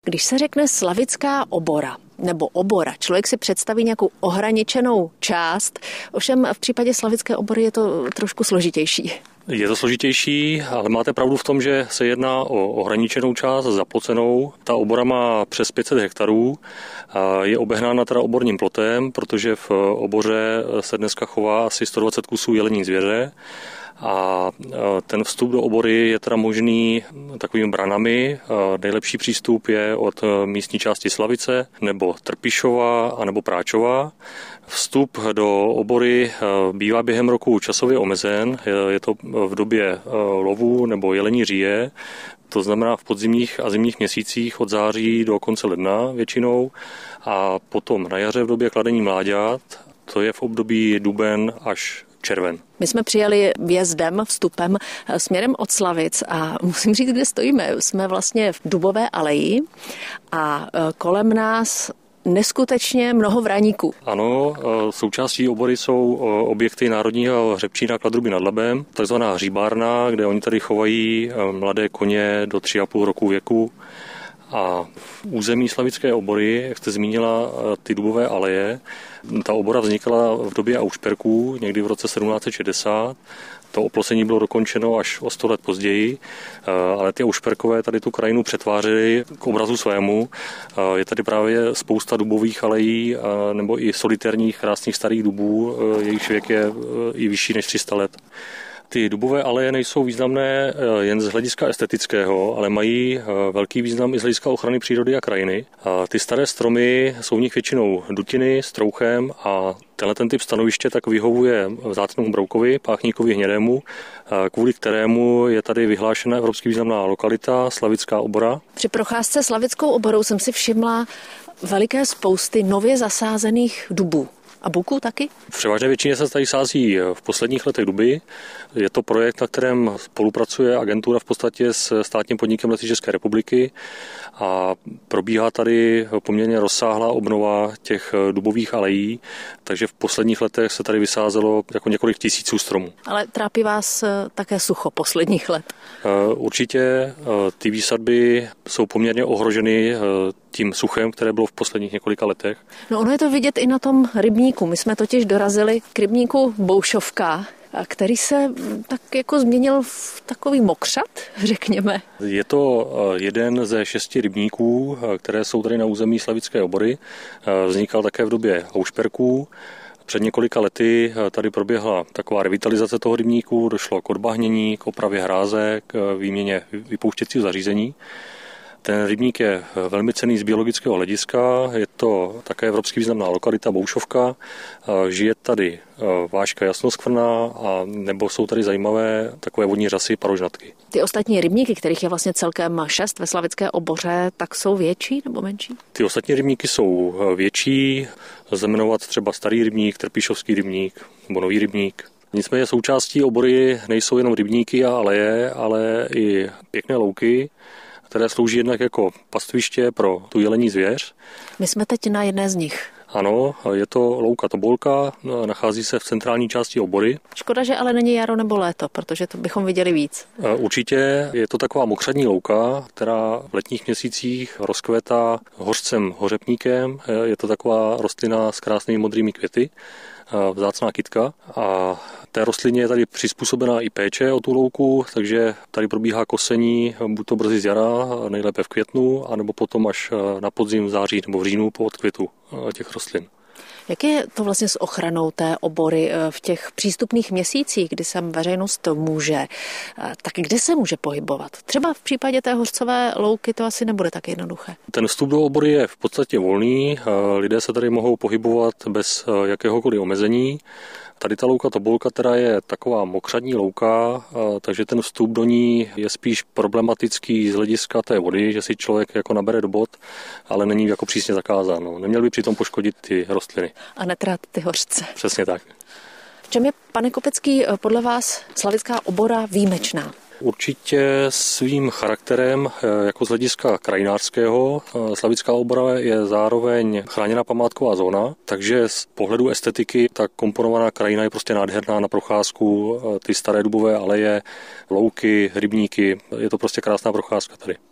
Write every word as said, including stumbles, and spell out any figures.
Když se řekne slavická obora nebo obora, člověk si představí nějakou ohraničenou část, ovšem v případě slavické obory je to trošku složitější. Je to složitější, ale máte pravdu v tom, že se jedná o ohraničenou část, zapocenou. Ta obora má přes pět set hektarů a je obehnána teda oborním plotem, protože v oboře se dneska chová asi sto dvacet kusů jelení zvěře. A ten vstup do obory je teda možný takovými branami. Nejlepší přístup je od místní části Slavice nebo Trpišova a nebo Práčova. Vstup do obory bývá během roku časově omezen. Je to v době lovu nebo jelení říje. To znamená v podzimních a zimních měsících od září do konce ledna většinou. A potom na jaře v době kladení mláďat, to je v období duben až červen. My jsme přijeli vjezdem, vstupem směrem od Slavic a musím říct, kde stojíme. Jsme vlastně v Dubové aleji a kolem nás neskutečně mnoho vraníků. Ano, součástí obory jsou objekty Národního hřebčína Kladruby nad Labem, takzvaná hříbárna, kde oni tady chovají mladé koně do tři a půl roku věku. A v území slavické obory, jak jste zmínila ty dubové aleje, ta obora vznikala v době Aušperků, někdy v roce sedmnáct set šedesát. To oplocení bylo dokončeno až o sto let později, ale ty Aušperkové tady tu krajinu přetvářely k obrazu svému. Je tady právě spousta dubových alejí nebo i solitérních krásných starých dubů, jejichž věk je i vyšší než tři sta let. Ty dubové aleje nejsou významné jen z hlediska estetického, ale mají velký význam i z hlediska ochrany přírody a krajiny. Ty staré stromy jsou v nich většinou dutiny s trouchem a tenhle ten typ stanoviště tak vyhovuje vzácnému broukovi, páchníkovi hnědému, kvůli kterému je tady vyhlášena evropsky významná lokalita Slavická obora. Při procházce Slavickou oborou jsem si všimla veliké spousty nově zasázených dubů. A buků taky? V převážné většině se tady sází v posledních letech duby. Je to projekt, na kterém spolupracuje agentura v podstatě s státním podnikem Lesy České republiky a probíhá tady poměrně rozsáhlá obnova těch dubových alejí, takže v posledních letech se tady vysázelo jako několik tisíců stromů. Ale trápí vás také sucho posledních let? Určitě ty výsadby jsou poměrně ohroženy tím suchem, které bylo v posledních několika letech. No ono je to vidět i na tom rybníku. My jsme totiž dorazili k rybníku Boušovka, který se tak jako změnil v takový mokřad, řekněme. Je to jeden ze šesti rybníků, které jsou tady na území Slavické obory. Vznikal také v době Aušperků. Před několika lety tady proběhla taková revitalizace toho rybníku, došlo k odbahnění, k opravě hráze, k výměně vypouštěcího zařízení. Ten rybník je velmi cenný z biologického hlediska, je to také evropsky významná lokalita Boušovka, žije tady váška jasnoskvrna a nebo jsou tady zajímavé takové vodní řasy parožnatky. Ty ostatní rybníky, kterých je vlastně celkem šest ve Slavické oboře, tak jsou větší nebo menší? Ty ostatní rybníky jsou větší, lze jmenovat třeba Starý rybník, Trpišovský rybník nebo Nový rybník. Nicméně součástí obory nejsou jenom rybníky a aleje, ale i pěkné louky, které slouží jednak jako pastviště pro tu jelení zvěř. My jsme teď na jedné z nich. Ano, je to louka Tobolka, nachází se v centrální části obory. Škoda, že ale není jaro nebo léto, protože to bychom viděli víc. Určitě je to taková mokřadní louka, která v letních měsících rozkvétá hořcem hořepníkem. Je to taková rostlina s krásnými modrými květy, vzácná kytka, a té rostlině je tady přizpůsobená i péče o tu louku, takže tady probíhá kosení buď to brzy z jara, nejlépe v květnu, anebo potom až na podzim, v září nebo v říjnu po odkvětu těch rostlin. Jak je to vlastně s ochranou té obory v těch přístupných měsících, kdy sem veřejnost může? Tak kde se může pohybovat? Třeba v případě té hořcové louky to asi nebude tak jednoduché. Ten vstup do obory je v podstatě volný. Lidé se tady mohou pohybovat bez jakéhokoliv omezení. Tady ta louka Tobolka teda je taková mokřadní louka, takže ten vstup do ní je spíš problematický z hlediska té vody, že si člověk jako nabere do bod, ale není jako přísně zakázáno. Neměl by přitom poškodit ty rostliny. A netrát ty hořce. Přesně tak. V čem je, pane Kopecký, podle vás slavická obora výjimečná? Určitě svým charakterem, jako z hlediska krajinářského, Slavická obora je zároveň chráněná památková zóna, takže z pohledu estetiky ta komponovaná krajina je prostě nádherná na procházku, ty staré dubové aleje, louky, rybníky, je to prostě krásná procházka tady.